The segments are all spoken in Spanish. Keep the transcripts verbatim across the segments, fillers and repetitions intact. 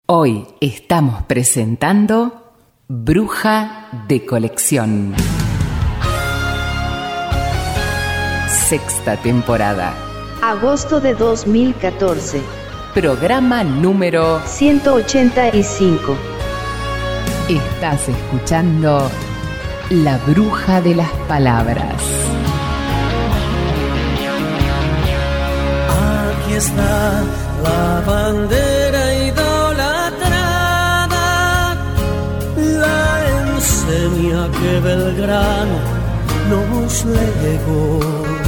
Hoy estamos presentando Bruja de Colección. Sexta temporada. Agosto de dos mil catorce. Programa número ciento ochenta y cinco. Estás escuchando La Bruja de las Palabras. Aquí está la bandera idolatrada, la enseña que Belgrano nos legó.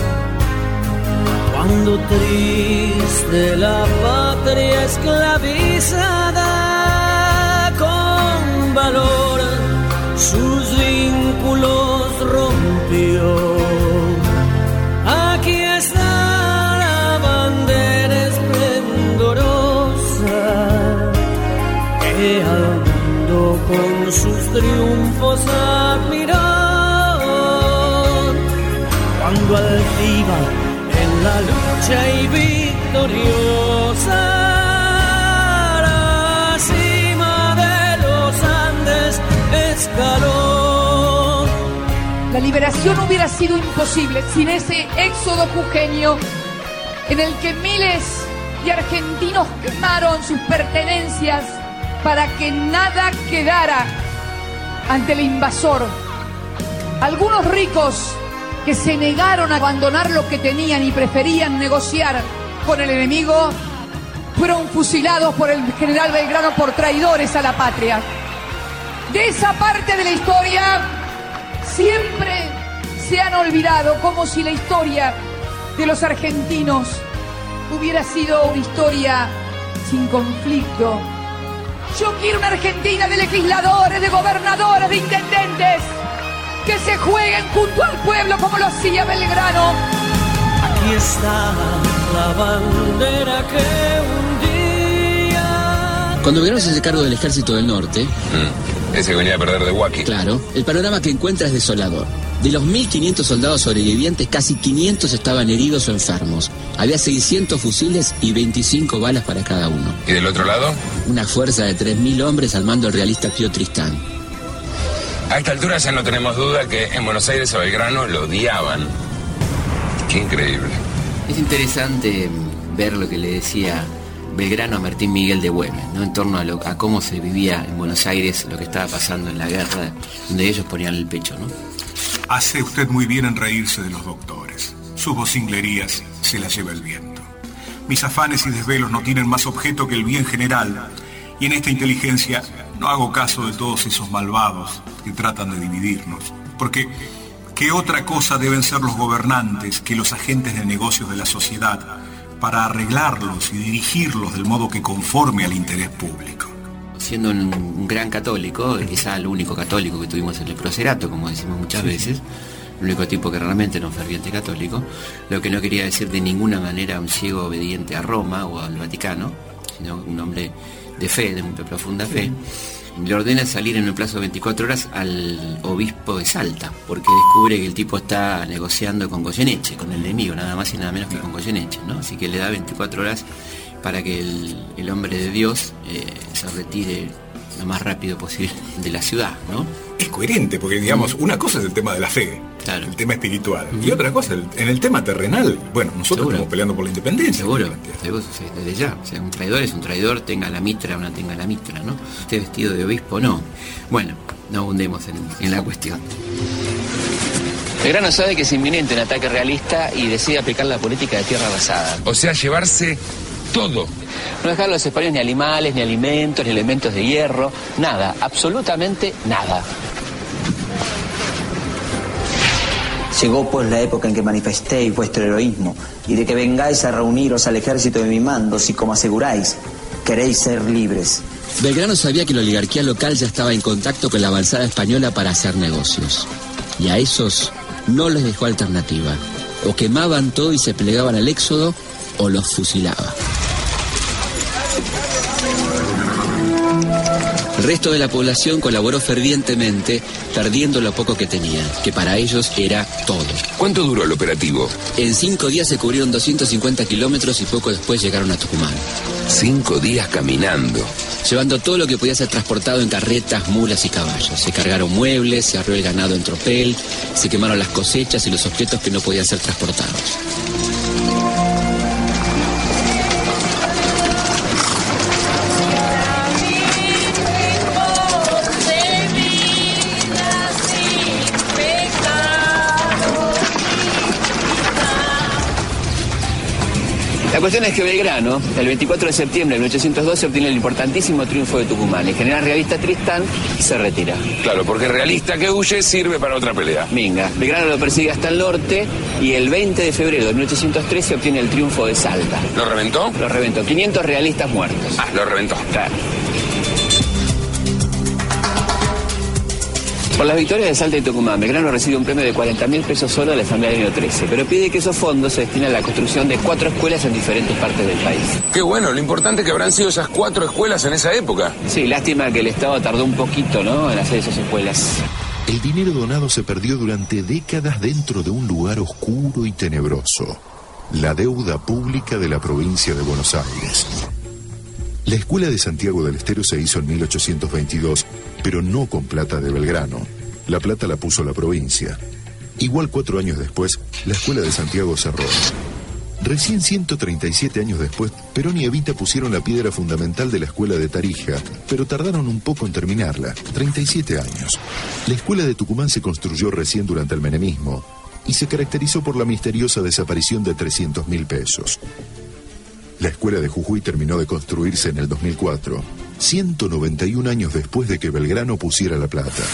Cuando triste la patria esclavizada, con valor sus vínculos rompió. Aquí está la bandera esplendorosa que al mundo con sus triunfos admiró. Cuando altiva la lucha y victoriosa, la cima de los Andes escaló. La liberación hubiera sido imposible sin ese éxodo jujeño en el que miles de argentinos quemaron sus pertenencias para que nada quedara ante el invasor. Algunos ricos que se negaron a abandonar lo que tenían y preferían negociar con el enemigo, fueron fusilados por el general Belgrano por traidores a la patria. De esa parte de la historia siempre se han olvidado, como si la historia de los argentinos hubiera sido una historia sin conflicto. Yo quiero una Argentina de legisladores, de gobernadores, de intendentes, que se jueguen junto al pueblo como lo hacía Belgrano. Aquí está la bandera que un día... Cuando Belgrano se hace cargo del ejército del norte... Mm, ese que venía a perder de Huaki. Claro, el panorama que encuentra es desolador. De los mil quinientos soldados sobrevivientes, casi quinientos estaban heridos o enfermos. Había seiscientos fusiles y veinticinco balas para cada uno. ¿Y del otro lado? Una fuerza de tres mil hombres al mando del realista Pío Tristán. A esta altura ya no tenemos duda que en Buenos Aires a Belgrano lo odiaban. Qué increíble. Es interesante ver lo que le decía Belgrano a Martín Miguel de Güemes, ¿no? En torno a, lo, a cómo se vivía en Buenos Aires, lo que estaba pasando en la guerra, donde ellos ponían el pecho, ¿no? Hace usted muy bien en reírse de los doctores. Sus vocinglerías se las lleva el viento. Mis afanes y desvelos no tienen más objeto que el bien general, y en esta inteligencia no hago caso de todos esos malvados que tratan de dividirnos, porque ¿qué otra cosa deben ser los gobernantes que los agentes de negocios de la sociedad para arreglarlos y dirigirlos del modo que conforme al interés público? Siendo un, un gran católico, quizá el único católico que tuvimos en el Procerato, como decimos muchas sí, veces, sí. El único tipo que realmente era un ferviente católico, lo que no quería decir de ninguna manera un ciego obediente a Roma o al Vaticano, sino un hombre de fe, de muy profunda fe. Le ordena salir en un plazo de veinticuatro horas al obispo de Salta, porque descubre que el tipo está negociando con Goyeneche, con el enemigo, nada más y nada menos que con Goyeneche, ¿no? Así que le da veinticuatro horas para que el, el hombre de Dios eh, se retire lo más rápido posible de la ciudad, ¿no? Es coherente, porque digamos, una cosa es el tema de la fe, claro, el tema espiritual, uh-huh. y otra cosa, el, en el tema terrenal, bueno, nosotros ¿seguro? Estamos peleando por la independencia. Seguro, seguro, sí, desde ya, o sea, un traidor es un traidor, tenga la mitra o no tenga la mitra, ¿no? Esté vestido de obispo, no. Bueno, no abundemos en, en la cuestión. Belgrano sabe que es inminente un ataque realista y decide aplicar la política de tierra arrasada. O sea, llevarse todo. No dejar a los españoles ni animales, ni alimentos, ni elementos de hierro, nada, absolutamente nada. Llegó pues la época en que manifestéis vuestro heroísmo y de que vengáis a reuniros al ejército de mi mando si, como aseguráis, queréis ser libres. Belgrano sabía que la oligarquía local ya estaba en contacto con la avanzada española para hacer negocios. Y a esos no les dejó alternativa. O quemaban todo y se plegaban al éxodo, o los fusilaba. El resto de la población colaboró fervientemente, perdiendo lo poco que tenían, que para ellos era todo. ¿Cuánto duró el operativo? En cinco días se cubrieron doscientos cincuenta kilómetros y poco después llegaron a Tucumán. Cinco días caminando. Llevando todo lo que podía ser transportado en carretas, mulas y caballos. Se cargaron muebles, se arreó el ganado en tropel, se quemaron las cosechas y los objetos que no podían ser transportados. La cuestión es que Belgrano, el veinticuatro de septiembre de mil ochocientos doce, obtiene el importantísimo triunfo de Tucumán. El general realista Tristán se retira. Claro, porque el realista que huye sirve para otra pelea. Minga. Belgrano lo persigue hasta el norte y el veinte de febrero de mil ochocientos trece obtiene el triunfo de Salta. ¿Lo reventó? Lo reventó. quinientos realistas muertos. Ah, lo reventó. Claro. Por las victorias de Salta y Tucumán, Belgrano recibe un premio de cuarenta mil pesos solo de la Asamblea del año trece, pero pide que esos fondos se destinen a la construcción de cuatro escuelas en diferentes partes del país. Qué bueno, lo importante es que habrán sido esas cuatro escuelas en esa época. Sí, lástima que el Estado tardó un poquito, ¿no?, en hacer esas escuelas. El dinero donado se perdió durante décadas dentro de un lugar oscuro y tenebroso, la deuda pública de la provincia de Buenos Aires. La escuela de Santiago del Estero se hizo en mil ochocientos veintidós, pero no con plata de Belgrano. La plata la puso la provincia. Igual cuatro años después, la escuela de Santiago cerró. Recién ciento treinta y siete años después, Perón y Evita pusieron la piedra fundamental de la escuela de Tarija, pero tardaron un poco en terminarla, treinta y siete años. La escuela de Tucumán se construyó recién durante el menemismo y se caracterizó por la misteriosa desaparición de trescientos mil pesos. La escuela de Jujuy terminó de construirse en el dos mil cuatro, ciento noventa y un años después de que Belgrano pusiera la plata.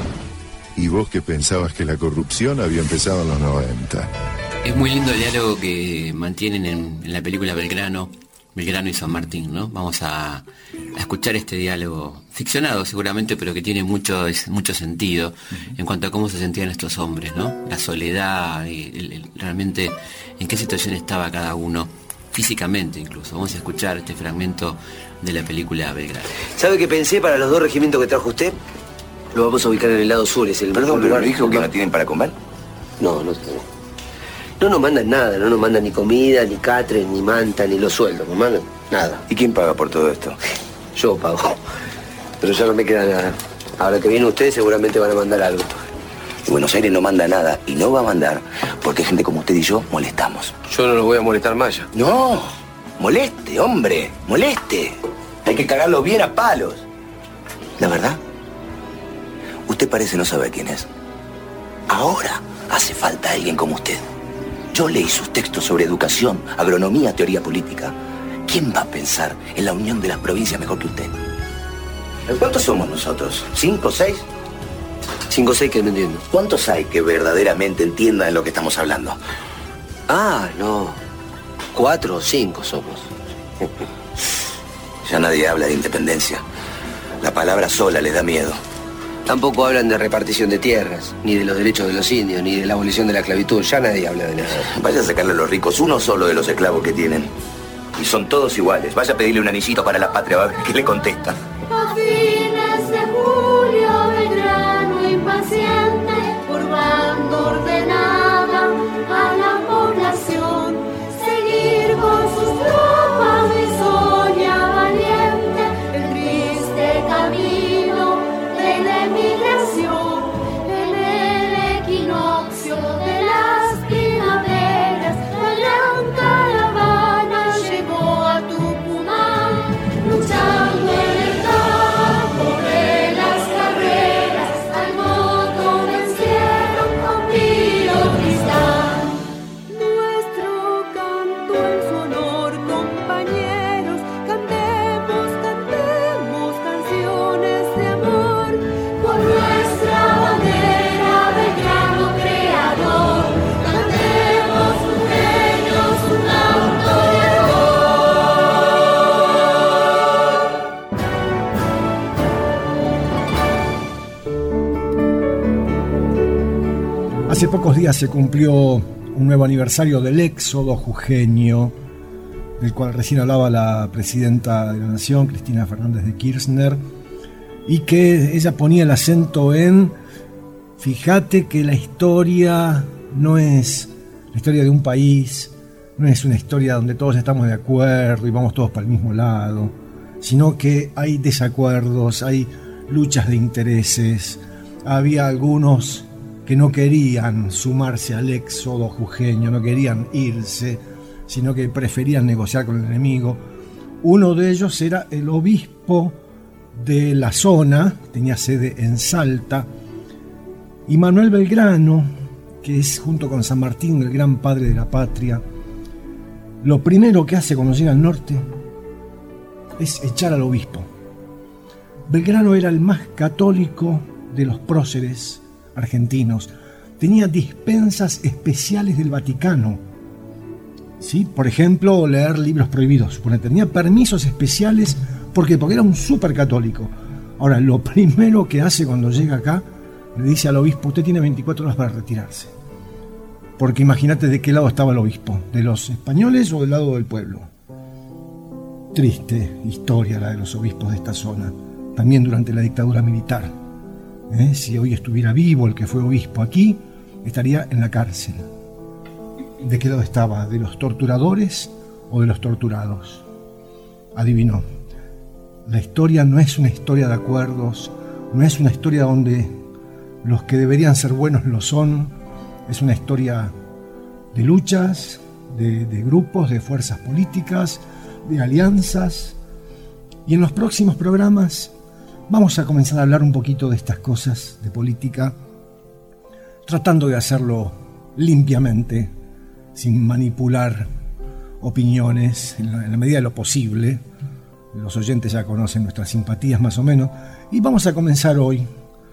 ¿Y vos que pensabas que la corrupción había empezado en los noventa? Es muy lindo el diálogo que mantienen en, en la película Belgrano, Belgrano y San Martín, ¿no? Vamos a, a escuchar este diálogo, ficcionado seguramente, pero que tiene mucho, mucho sentido uh-huh. en cuanto a cómo se sentían estos hombres, ¿no? La soledad, y el, el, realmente en qué situación estaba cada uno, físicamente incluso. Vamos a escuchar este fragmento de la película Belgrano. ¿Sabe qué pensé para los dos regimientos que trajo usted? Lo vamos a ubicar en el lado sur, es el Perdón, mejor lugar. ¿pero dijo que no tienen para comer? No, no tenemos. No nos mandan nada, no nos mandan ni comida, ni catre, ni manta, ni los sueldos, no mandan nada. ¿Y quién paga por todo esto? Yo pago. Pero ya no me queda nada. Ahora que vienen ustedes seguramente van a mandar algo. Y Buenos Aires no manda nada y no va a mandar porque gente como usted y yo molestamos. Yo no los voy a molestar más ya. No, moleste, hombre, moleste. Hay que cagarlo bien a palos. La verdad, usted parece no saber quién es. Ahora hace falta alguien como usted. Yo leí sus textos sobre educación, agronomía, teoría política. ¿Quién va a pensar en la unión de las provincias mejor que usted? ¿Cuántos somos nosotros? ¿Cinco, seis? Cinco o seis que no entiendo. ¿Cuántos hay que verdaderamente entiendan de lo que estamos hablando? Ah, no. Cuatro o cinco somos. Ya nadie habla de independencia. La palabra sola les da miedo. Tampoco hablan de repartición de tierras, ni de los derechos de los indios, ni de la abolición de la esclavitud. Ya nadie habla de eso. Vaya a sacarle a los ricos uno solo de los esclavos que tienen. Y son todos iguales. Vaya a pedirle un anillito para la patria, va a ver qué le contesta. A fines de julio, Belgrano impaciente, formando ordenada a la población, seguir con sus tropas de soña valiente el triste camino de la emigración. En el equinoccio de las primaveras, la gran caravana llegó a Tucumán, luchando en el campo de las carreras, al moto vencieron con Pío Tristán. Nuestro canto en su honor, compañeros, cantemos, cantemos canciones de amor, por nuestra bandera, Belgrano creador, cantemos junteños un canto de amor. Hace pocos días se cumplió un nuevo aniversario del éxodo jujeño, del cual recién hablaba la presidenta de la Nación, Cristina Fernández de Kirchner, y que ella ponía el acento en: fíjate que la historia no es la historia de un país, no es una historia donde todos estamos de acuerdo y vamos todos para el mismo lado, sino que hay desacuerdos, hay luchas de intereses. Había algunos que no querían sumarse al éxodo jujeño, no querían irse, sino que preferían negociar con el enemigo. Uno de ellos era el obispo de la zona, tenía sede en Salta, y Manuel Belgrano, que es junto con San Martín el gran padre de la patria, lo primero que hace cuando llega al norte es echar al obispo. Belgrano era el más católico de los próceres argentinos, tenía dispensas especiales del Vaticano, ¿sí? Por ejemplo, leer libros prohibidos, tenía permisos especiales. ¿Por qué? Porque era un súper católico. Ahora, lo primero que hace cuando llega acá, le dice al obispo: usted tiene veinticuatro horas para retirarse. Porque imagínate de qué lado estaba el obispo, ¿de los españoles o del lado del pueblo? Triste historia la de los obispos de esta zona, también durante la dictadura militar. ¿Eh? Si hoy estuviera vivo el que fue obispo aquí, estaría en la cárcel. ¿De qué lado estaba? ¿De los torturadores o de los torturados? Adivinó. La historia no es una historia de acuerdos, no es una historia donde los que deberían ser buenos lo son, es una historia de luchas, de, de grupos, de fuerzas políticas, de alianzas. Y en los próximos programas vamos a comenzar a hablar un poquito de estas cosas de política, tratando de hacerlo limpiamente, sin manipular opiniones, en la, en la medida de lo posible. Los oyentes ya conocen nuestras simpatías más o menos, y vamos a comenzar hoy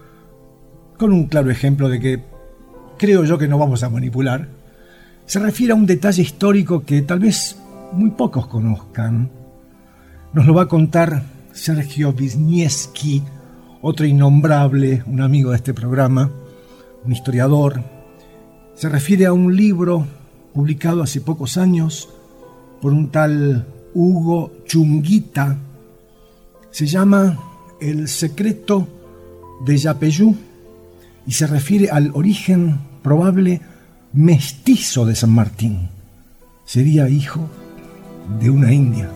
con un claro ejemplo de que creo yo que no vamos a manipular. Se refiere a un detalle histórico que tal vez muy pocos conozcan. Nos lo va a contar Sergio Wisniewski, otro innombrable, un amigo de este programa, un historiador. Se refiere a un libro publicado hace pocos años por un tal Hugo Chunguita. Se llama El secreto de Yapeyú y se refiere al origen probable mestizo de San Martín. Sería hijo de una india.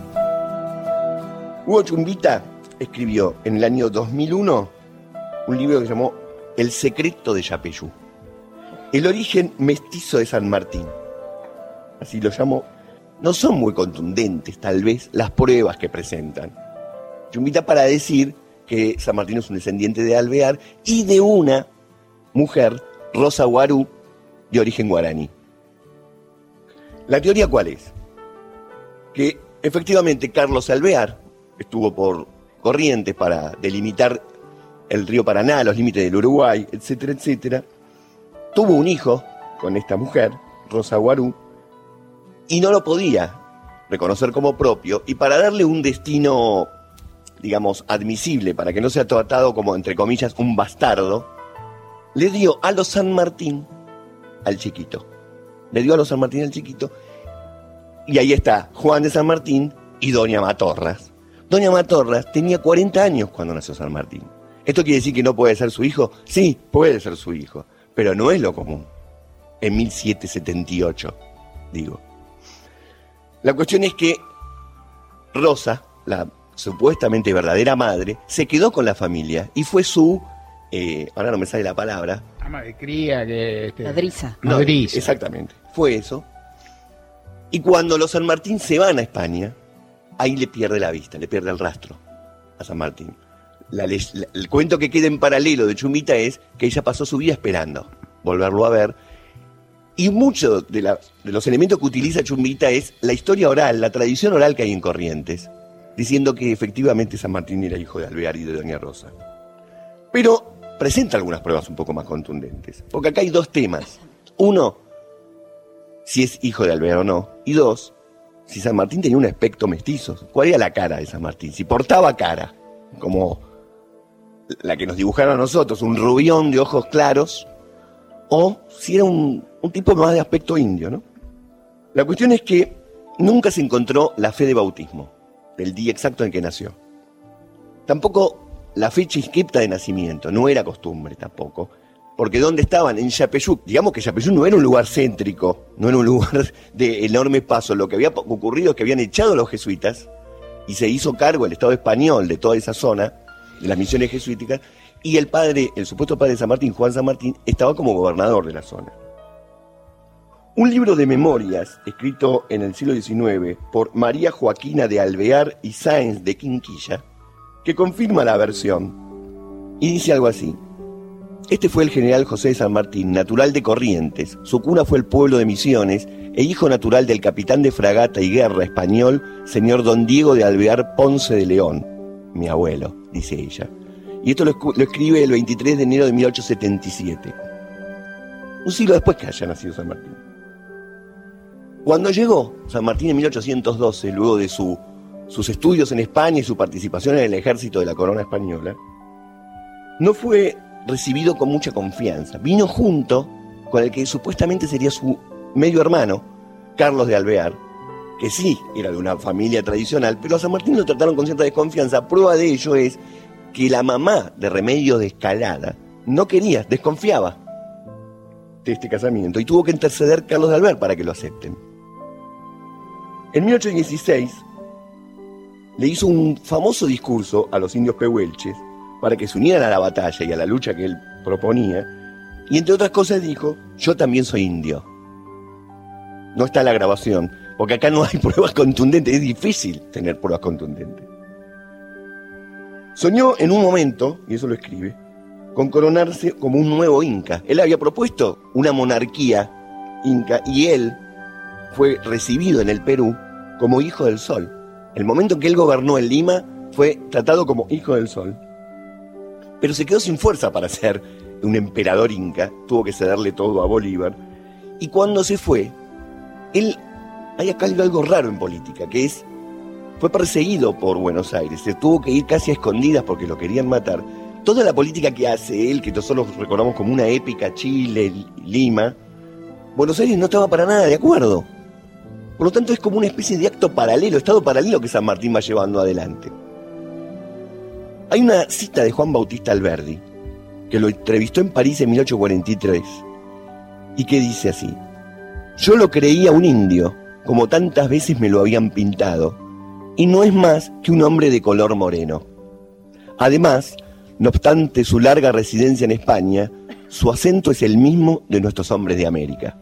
Hugo Chunguita escribió en el año dos mil uno un libro que se llamó El secreto de Yapeyú, el origen mestizo de San Martín. Así lo llamó. No son muy contundentes, tal vez, las pruebas que presentan. Chunguita para decir que San Martín es un descendiente de Alvear y de una mujer, Rosa Guarú, de origen guaraní. ¿La teoría cuál es? Que efectivamente Carlos Alvear estuvo por Corrientes para delimitar el río Paraná, los límites del Uruguay, etcétera, etcétera. Tuvo un hijo con esta mujer, Rosa Guarú, y no lo podía reconocer como propio, y para darle un destino, digamos, admisible, para que no sea tratado como, entre comillas, un bastardo, le dio a los San Martín al chiquito. Le dio a los San Martín al chiquito, y ahí está Juan de San Martín y Doña Matorras. Doña Matorras tenía cuarenta años cuando nació San Martín. ¿Esto quiere decir que no puede ser su hijo? Sí, puede ser su hijo, pero no es lo común. En mil setecientos setenta y ocho, digo. La cuestión es que Rosa, la supuestamente verdadera madre, se quedó con la familia y fue su, eh, ahora no me sale la palabra. Ama de cría, que... Este... Nodriza. No, Nodriza. Exactamente, fue eso. Y cuando los San Martín se van a España, ahí le pierde la vista, le pierde el rastro a San Martín. La, la, el cuento que queda en paralelo de Chunguita es que ella pasó su vida esperando volverlo a ver. Y muchos de, la, de los elementos que utiliza Chunguita es la historia oral, la tradición oral que hay en Corrientes, diciendo que efectivamente San Martín era hijo de Alvear y de Doña Rosa. Pero presenta algunas pruebas un poco más contundentes, porque acá hay dos temas. Uno, si es hijo de Alvear o no. Y dos, si San Martín tenía un aspecto mestizo. ¿Cuál era la cara de San Martín? Si portaba cara, como la que nos dibujaron a nosotros, un rubión de ojos claros, o si era un, un tipo más de aspecto indio, ¿no? La cuestión es que nunca se encontró la fe de bautismo, del día exacto en que nació. Tampoco la fecha inscripta de nacimiento, no era costumbre tampoco, porque ¿dónde estaban? En Yapeyú. Digamos que Yapeyú no era un lugar céntrico, no era un lugar de enorme paso. Lo que había ocurrido es que habían echado a los jesuitas y se hizo cargo el Estado español de toda esa zona, de las misiones jesuíticas, y el padre, el supuesto padre de San Martín, Juan San Martín, estaba como gobernador de la zona. Un libro de memorias, escrito en el siglo diecinueve por María Joaquina de Alvear y Sáenz de Quinquilla, que confirma la versión, y dice algo así: este fue el general José de San Martín, natural de Corrientes, su cuna fue el pueblo de Misiones, e hijo natural del capitán de fragata y guerra español, señor don Diego de Alvear Ponce de León, mi abuelo, dice ella. Y esto lo, lo escribe el veintitrés de enero de mil ochocientos setenta y siete, un siglo después que haya nacido San Martín. Cuando llegó San Martín en mil ochocientos doce, luego de su, sus estudios en España y su participación en el ejército de la corona española, no fue recibido con mucha confianza. Vino junto con el que supuestamente sería su medio hermano, Carlos de Alvear, que sí era de una familia tradicional, pero a San Martín lo trataron con cierta desconfianza. Prueba de ello es que la mamá de Remedios de Escalada no quería, desconfiaba de este casamiento, y tuvo que interceder Carlos de Alvear para que lo acepten. En mil ochocientos dieciséis le hizo un famoso discurso a los indios pehuelches para que se unieran a la batalla y a la lucha que él proponía, y entre otras cosas dijo: yo también soy indio. No está la grabación, porque acá no hay pruebas contundentes, es difícil tener pruebas contundentes. Soñó en un momento, y eso lo escribe, con coronarse como un nuevo inca. Él había propuesto una monarquía inca y él fue recibido en el Perú como hijo del sol. El momento en que él gobernó en Lima fue tratado como hijo del sol. Pero se quedó sin fuerza para ser un emperador inca, tuvo que cederle todo a Bolívar. Y cuando se fue, él, hay acá algo raro en política, que es, fue perseguido por Buenos Aires, se tuvo que ir casi a escondidas porque lo querían matar. Toda la política que hace él, que nosotros recordamos como una épica, Chile, Lima, Buenos Aires no estaba para nada de acuerdo. Por lo tanto es como una especie de acto paralelo, estado paralelo que San Martín va llevando adelante. Hay una cita de Juan Bautista Alberdi, que lo entrevistó en París en mil ochocientos cuarenta y tres, y que dice así: yo lo creía un indio, como tantas veces me lo habían pintado, y no es más que un hombre de color moreno. Además, no obstante su larga residencia en España, su acento es el mismo de nuestros hombres de América.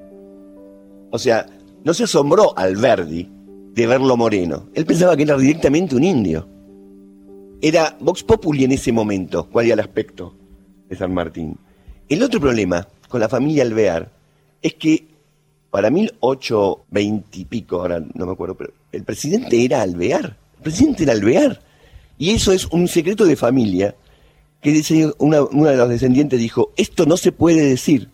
O sea, no se asombró Alberdi de verlo moreno. Él pensaba que era directamente un indio. Era Vox Populi en ese momento, cuál era el aspecto de San Martín. El otro problema con la familia Alvear es que para mil ochocientos veinte y pico, ahora no me acuerdo, pero el presidente era Alvear. El presidente era Alvear. Y eso es un secreto de familia que dice, una, una de los descendientes dijo: esto no se puede decir.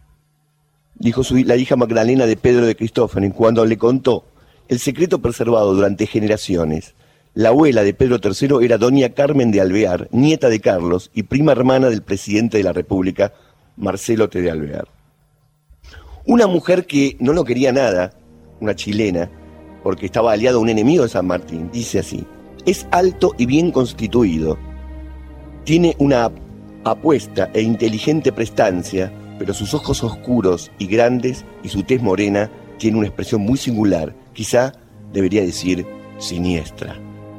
Dijo su, la hija Magdalena de Pedro de Cristófano, cuando le contó el secreto preservado durante generaciones. La abuela de Pedro tercero era doña Carmen de Alvear, nieta de Carlos y prima hermana del presidente de la República, Marcelo T. de Alvear. Una mujer que no lo quería nada, una chilena, porque estaba aliado a un enemigo de San Martín, dice así: es alto y bien constituido, tiene una apuesta e inteligente prestancia, pero sus ojos oscuros y grandes y su tez morena tiene una expresión muy singular, quizá debería decir siniestra.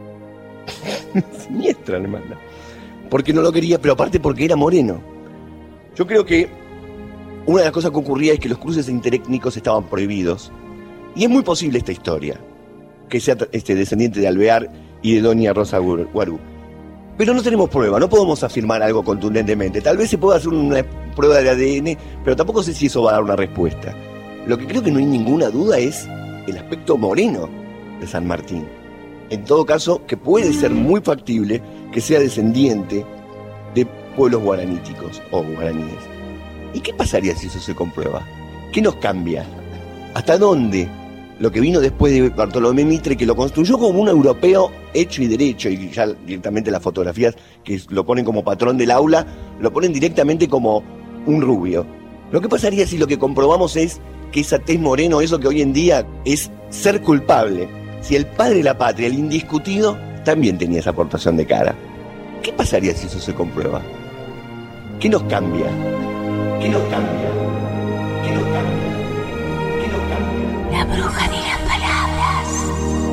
Siniestra le manda. Porque no lo quería, pero aparte porque era moreno. Yo creo que una de las cosas que ocurría es que los cruces interétnicos estaban prohibidos. Y es muy posible esta historia, que sea este descendiente de Alvear y de doña Rosa Guarú. Pero no tenemos prueba, no podemos afirmar algo contundentemente. Tal vez se pueda hacer una prueba de A D N, pero tampoco sé si eso va a dar una respuesta. Lo que creo que no hay ninguna duda es el aspecto moreno de San Martín. En todo caso, que puede ser muy factible que sea descendiente de pueblos guaraníticos o guaraníes. ¿Y qué pasaría si eso se comprueba? ¿Qué nos cambia? ¿Hasta dónde lo que vino después de Bartolomé Mitre, que lo construyó como un europeo hecho y derecho, y ya directamente las fotografías que lo ponen como patrón del aula, lo ponen directamente como un rubio? Lo que pasaría si lo que comprobamos es que esa tez moreno, eso que hoy en día es ser culpable, si el padre de la patria, el indiscutido, también tenía esa aportación de cara. ¿Qué pasaría si eso se comprueba? ¿Qué nos cambia? ¿Qué nos cambia? ¿Qué nos cambia? ¿Qué nos cambia? La bruja de las palabras.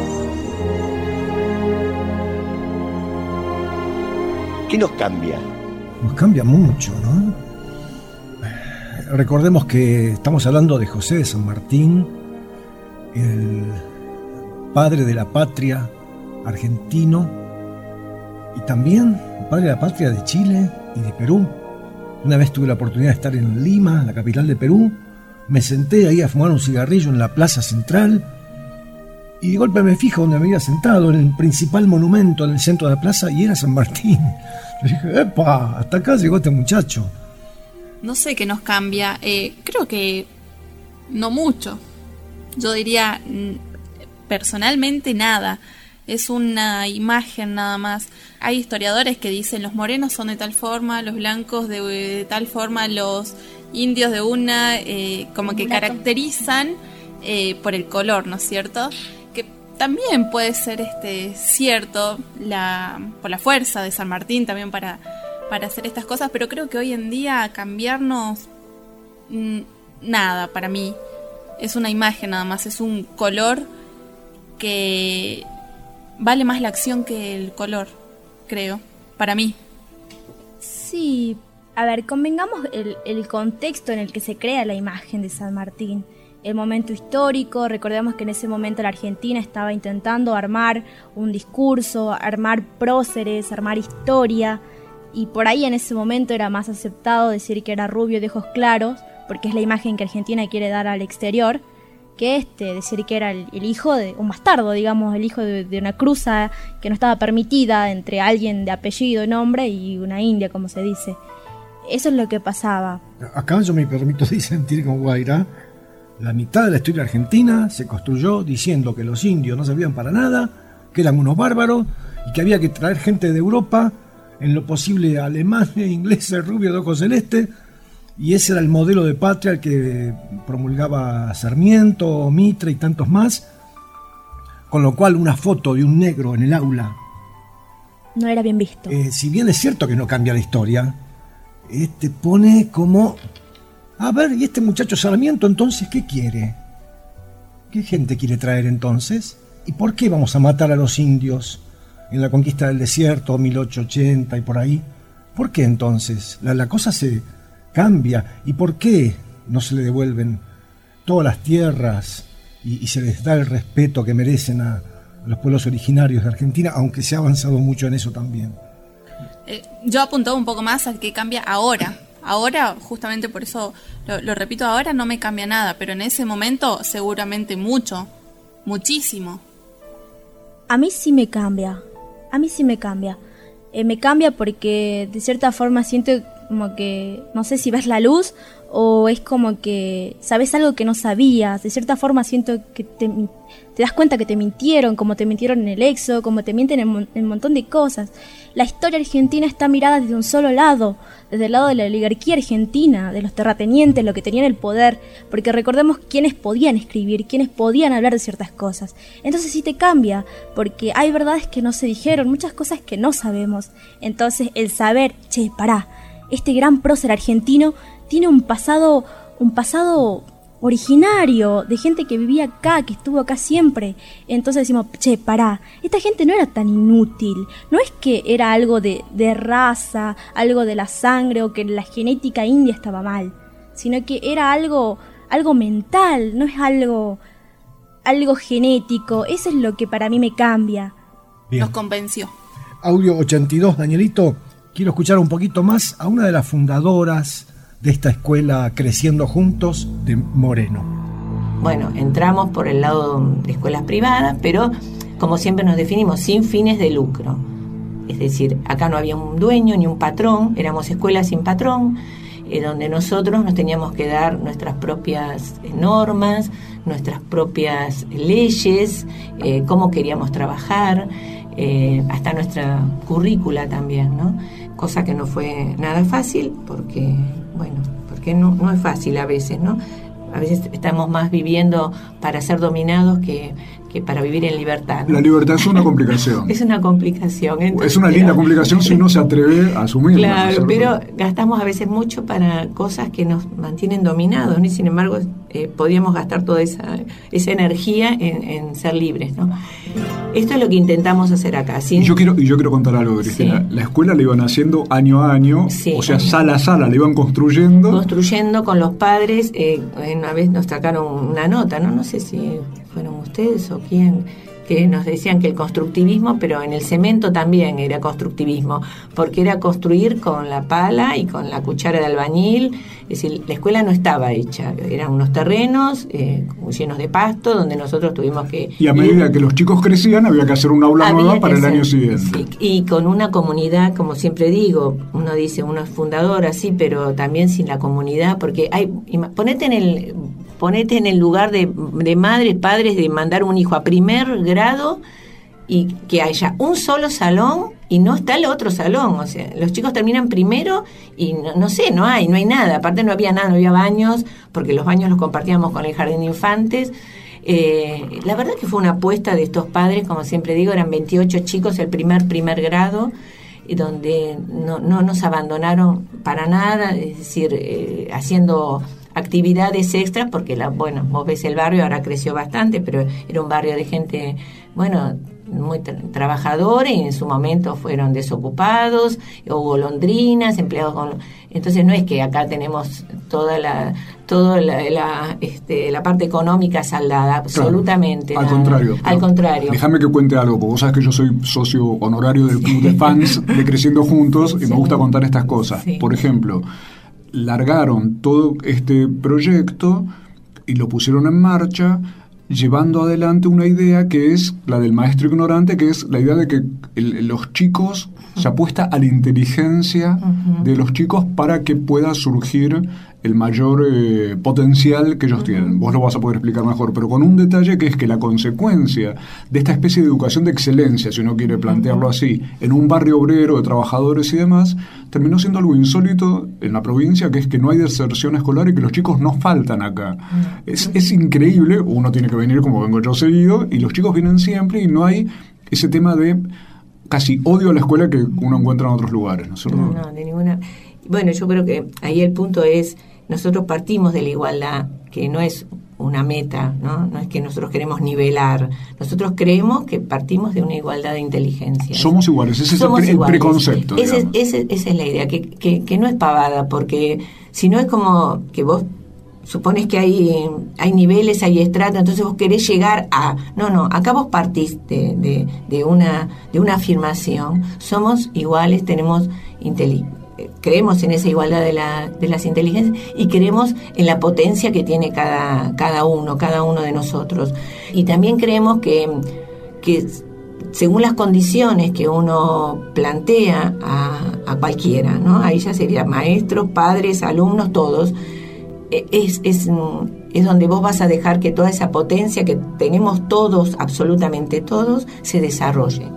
¿Qué nos cambia? Nos cambia mucho, ¿no? Recordemos que estamos hablando de José de San Martín, el padre de la patria argentino y también el padre de la patria de Chile y de Perú. Una vez tuve la oportunidad de estar en Lima, la capital de Perú. Me senté ahí a fumar un cigarrillo en la plaza central y de golpe me fijo donde me había sentado, en el principal monumento en el centro de la plaza, y era San Martín. Le dije, ¡epa! Hasta acá llegó este muchacho. No sé qué nos cambia. Eh, creo que no mucho. Yo diría, personalmente, nada. Es una imagen nada más. Hay historiadores que dicen los morenos son de tal forma, los blancos de, de tal forma, los indios de una, eh, como que caracterizan eh, por el color, ¿no es cierto? Que también puede ser este cierto la por la fuerza de San Martín también para, para hacer estas cosas, pero creo que hoy en día cambiarnos n- nada para mí. Es una imagen nada más, es un color que vale más la acción que el color, creo, para mí. Sí, a ver, convengamos el, el contexto en el que se crea la imagen de San Martín. El momento histórico, recordemos que en ese momento la Argentina estaba intentando armar un discurso, armar próceres, armar historia, y por ahí en ese momento era más aceptado decir que era rubio de ojos claros, porque es la imagen que Argentina quiere dar al exterior, que este, decir que era el, el hijo de un bastardo, digamos, el hijo de, de una cruza que no estaba permitida entre alguien de apellido, nombre y una india, como se dice. Eso es lo que pasaba. Acá yo me permito disentir con Guaira. La mitad de la historia argentina se construyó diciendo que los indios no servían para nada, que eran unos bárbaros y que había que traer gente de Europa, en lo posible alemanes, ingleses, rubios de ojos celestes. Y ese era el modelo de patria al que promulgaba Sarmiento, Mitre y tantos más, con lo cual una foto de un negro en el aula no era bien visto. Eh, si bien es cierto que no cambia la historia, este pone como, a ver, ¿y este muchacho Sarmiento entonces qué quiere? ¿Qué gente quiere traer entonces? ¿Y por qué vamos a matar a los indios en la conquista del desierto, mil ochocientos ochenta y por ahí? ¿Por qué entonces? La, la cosa se cambia. ¿Y por qué no se le devuelven todas las tierras y, y se les da el respeto que merecen a, a los pueblos originarios de Argentina, aunque se ha avanzado mucho en eso también? Eh, yo apuntaba un poco más al que cambia ahora. Ahora, justamente por eso lo, lo repito, ahora no me cambia nada, pero en ese momento seguramente mucho, muchísimo. A mí sí me cambia, a mí sí me cambia. Eh, me cambia porque de cierta forma siento como que, no sé si ves la luz o es como que sabes algo que no sabías. De cierta forma siento que te, te das cuenta que te mintieron, como te mintieron en el Éxodo, como te mienten en, en un montón de cosas. La historia argentina está mirada desde un solo lado, desde el lado de la oligarquía argentina, de los terratenientes, lo que tenían el poder, porque recordemos quiénes podían escribir, quiénes podían hablar de ciertas cosas. Entonces sí te cambia, porque hay verdades que no se dijeron, muchas cosas que no sabemos. Entonces el saber, che, pará, este gran prócer argentino tiene un pasado, un pasado originario, de gente que vivía acá, que estuvo acá siempre. Entonces decimos, che, pará, esta gente no era tan inútil, no es que era algo de, de raza, algo de la sangre o que la genética india estaba mal, sino que era algo, algo mental, no es algo, algo genético. Eso es lo que para mí me cambia. Bien. Nos convenció. Audio ochenta y dos, Danielito, quiero escuchar un poquito más a una de las fundadoras de esta escuela Creciendo Juntos de Moreno. Bueno, entramos por el lado de escuelas privadas, pero como siempre nos definimos, sin fines de lucro. Es decir, acá no había un dueño ni un patrón, éramos escuelas sin patrón, eh, donde nosotros nos teníamos que dar nuestras propias normas, nuestras propias leyes, eh, cómo queríamos trabajar, eh, hasta nuestra currícula también, ¿no? Cosa que no fue nada fácil, porque, bueno, porque no, no es fácil a veces, ¿no? A veces estamos más viviendo para ser dominados que, que que para vivir en libertad, ¿no? La libertad es una complicación. Es una complicación. Entonces, es una linda pero, complicación si uno se atreve a asumirla. Claro, pero gastamos a veces mucho para cosas que nos mantienen dominados, ¿no? Y sin embargo eh, podríamos gastar toda esa, esa energía en, en ser libres, ¿no? Esto es lo que intentamos hacer acá. ¿Sí? Y yo quiero, y yo quiero contar algo, Cristina. Sí. La escuela la iban haciendo año a año, sí, o sea, año. sala a sala, la iban construyendo. Construyendo con los padres. Eh, una vez nos sacaron una nota, ¿no? No sé si fueron ustedes o quién, que nos decían que el constructivismo, pero en el cemento también era constructivismo, porque era construir con la pala y con la cuchara de albañil. Es decir, la escuela no estaba hecha, eran unos terrenos eh, llenos de pasto donde nosotros tuvimos que... Y a medida ir, que los chicos crecían había que hacer un aula nueva para el año siguiente. Sí, y con una comunidad, como siempre digo, uno dice, uno es fundador así, pero también sin la comunidad, porque hay, ponete en el... Ponete en el lugar de, de madres, padres, de mandar un hijo a primer grado y que haya un solo salón y no está el otro salón. O sea, los chicos terminan primero y no, no sé, no hay, no hay nada. Aparte no había nada, no había baños, porque los baños los compartíamos con el jardín de infantes. Eh, la verdad que fue una apuesta de estos padres, como siempre digo, eran veintiocho chicos el primer, primer grado, y donde no, no nos abandonaron para nada, es decir, eh, haciendo... actividades extras, porque la, bueno, vos ves el barrio, ahora creció bastante, pero era un barrio de gente, bueno, muy tra- trabajadora, y en su momento fueron desocupados, o golondrinas, empleados con... Entonces no es que acá tenemos toda la toda la, la, este, la parte económica saldada, absolutamente. Claro, al nada. contrario. Al contrario. Déjame que cuente algo, porque vos sabés que yo soy socio honorario del club de fans de Creciendo Juntos, y sí. me gusta contar estas cosas. Sí. Por ejemplo, largaron todo este proyecto y lo pusieron en marcha llevando adelante una idea que es la del maestro ignorante, que es la idea de que el, los chicos, se apuesta a la inteligencia uh-huh. de los chicos para que pueda surgir el mayor eh, potencial que ellos uh-huh. tienen. Vos lo vas a poder explicar mejor, pero con un detalle, que es que la consecuencia de esta especie de educación de excelencia, si uno quiere plantearlo uh-huh. así, en un barrio obrero de trabajadores y demás, terminó siendo algo insólito en la provincia, que es que no hay deserción escolar y que los chicos no faltan acá. Uh-huh. Es, es increíble, uno tiene que venir como vengo yo seguido, y los chicos vienen siempre, y no hay ese tema de casi odio a la escuela que uno encuentra en otros lugares. ¿no? No, no, de ninguna... Bueno, yo creo que ahí el punto es, nosotros partimos de la igualdad, que no es una meta, ¿no? No es que nosotros queremos nivelar. Nosotros creemos que partimos de una igualdad de inteligencia. Somos iguales, ese Somos es el, iguales. el preconcepto. Ese, ese, esa es la idea, que, que, que no es pavada, porque si no es como que vos supones que hay, hay niveles, hay estratos, entonces vos querés llegar a... No, no, acá vos partís de, de, de, una, de una afirmación. Somos iguales, tenemos inteligencia. Creemos en esa igualdad de, la, de las inteligencias y creemos en la potencia que tiene cada, cada uno, cada uno de nosotros. Y también creemos que, que según las condiciones que uno plantea a, a cualquiera, ¿no? Ahí ya sería maestros, padres, alumnos, todos, es, es, es donde vos vas a dejar que toda esa potencia que tenemos todos, absolutamente todos, se desarrolle.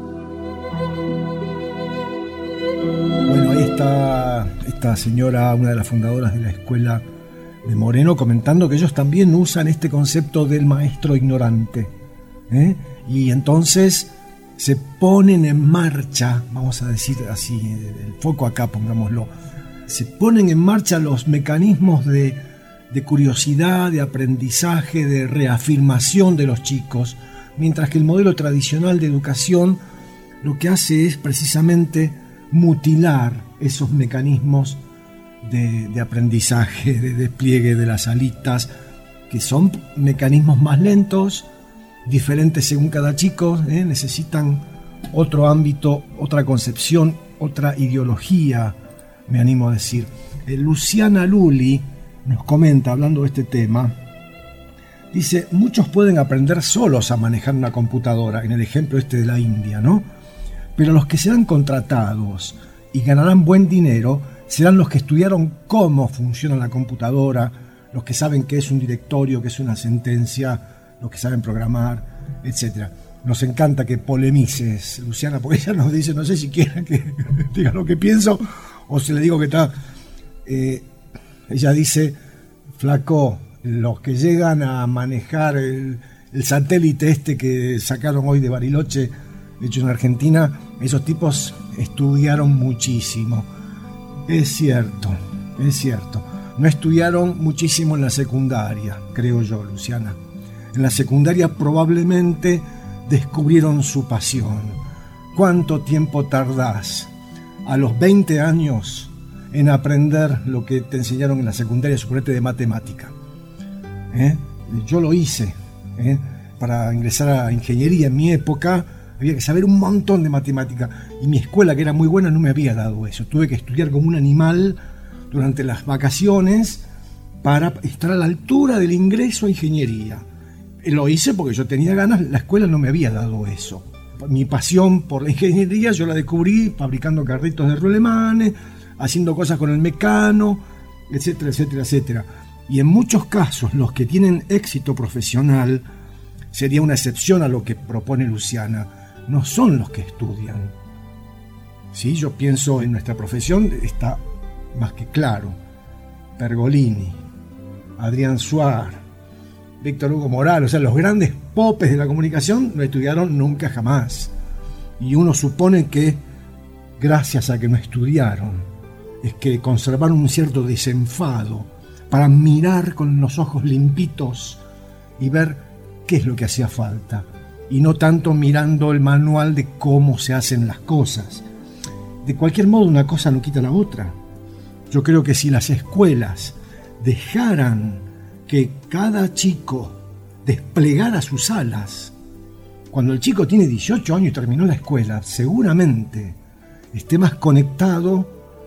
Bueno, ahí está esta señora, una de las fundadoras de la escuela de Moreno, comentando que ellos también usan este concepto del maestro ignorante, ¿eh? Y entonces se ponen en marcha, vamos a decir así, el foco acá, pongámoslo, se ponen en marcha los mecanismos de, de curiosidad, de aprendizaje, de reafirmación de los chicos, mientras que el modelo tradicional de educación lo que hace es precisamente mutilar esos mecanismos de, de aprendizaje, de despliegue de las alitas, que son mecanismos más lentos, diferentes según cada chico, ¿eh? Necesitan otro ámbito, otra concepción, otra ideología, me animo a decir. Eh, Luciana Lully nos comenta, hablando de este tema, dice, muchos pueden aprender solos a manejar una computadora, en el ejemplo este de la India, ¿no? Pero los que serán contratados y ganarán buen dinero serán los que estudiaron cómo funciona la computadora, los que saben qué es un directorio, qué es una sentencia, los que saben programar, etcétera. Nos encanta que polemices, Luciana, porque ella nos dice, no sé si quiere que diga lo que pienso o si le digo que está... Eh, ella dice, flaco, los que llegan a manejar el, el satélite este que sacaron hoy de Bariloche, hecho en Argentina, esos tipos estudiaron muchísimo. Es cierto, es cierto. No estudiaron muchísimo en la secundaria, creo yo, Luciana. En la secundaria probablemente descubrieron su pasión. ¿Cuánto tiempo tardás a los veinte años en aprender lo que te enseñaron en la secundaria, suponete de matemática? ¿Eh? Yo lo hice. ¿eh? Para ingresar a ingeniería en mi época había que saber un montón de matemática. Y mi escuela, que era muy buena, no me había dado eso. Tuve que estudiar como un animal durante las vacaciones para estar a la altura del ingreso a ingeniería. Lo hice porque yo tenía ganas, la escuela no me había dado eso. Mi pasión por la ingeniería yo la descubrí fabricando carritos de rulemanes, haciendo cosas con el mecano, etcétera, etcétera, etcétera. Y en muchos casos los que tienen éxito profesional, sería una excepción a lo que propone Luciana, no son los que estudian. ¿Sí? Yo pienso en nuestra profesión, está más que claro. Pergolini, Adrián Suárez, Víctor Hugo Morales, o sea, los grandes popes de la comunicación no estudiaron nunca jamás. Y uno supone que gracias a que no estudiaron, es que conservaron un cierto desenfado para mirar con los ojos limpitos y ver qué es lo que hacía falta. Y no tanto mirando el manual de cómo se hacen las cosas. De cualquier modo, una cosa no quita la otra. Yo creo que si las escuelas dejaran que cada chico desplegara sus alas, cuando el chico tiene dieciocho años y terminó la escuela, seguramente esté más conectado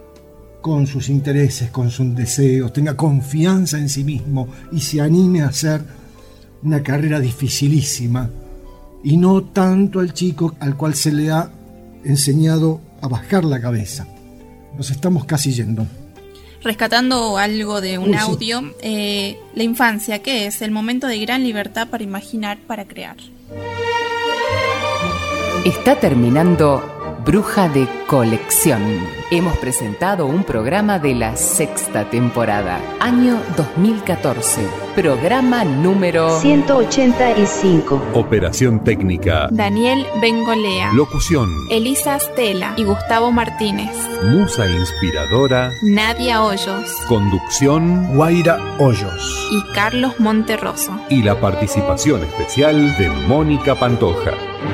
con sus intereses, con sus deseos, tenga confianza en sí mismo y se anime a hacer una carrera dificilísima, y no tanto al chico al cual se le ha enseñado a bajar la cabeza. Nos estamos casi yendo. Rescatando algo de un Uy, sí. audio, eh, la infancia, ¿qué es? El momento de gran libertad para imaginar, para crear. Está terminando Bruja de Colección. Hemos presentado un programa de la sexta temporada, año dos mil catorce, programa número ciento ochenta y cinco. Operación técnica. Daniel Bengolea. Locución. Elisa Stella y Gustavo Martínez. Musa inspiradora. Nadia Hoyos. Conducción. Guaira Hoyos. Y Carlos Monterroso. Y la participación especial de Mónica Pantoja.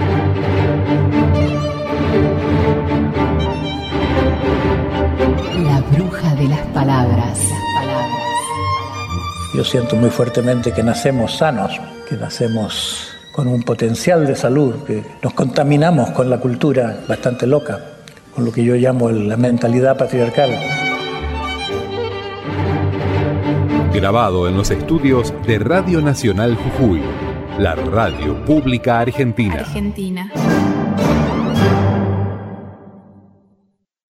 La bruja de las palabras. Yo siento muy fuertemente que nacemos sanos, que nacemos con un potencial de salud, que nos contaminamos con la cultura bastante loca, con lo que yo llamo la mentalidad patriarcal. Grabado en los estudios de Radio Nacional Jujuy, la radio pública argentina. Argentina.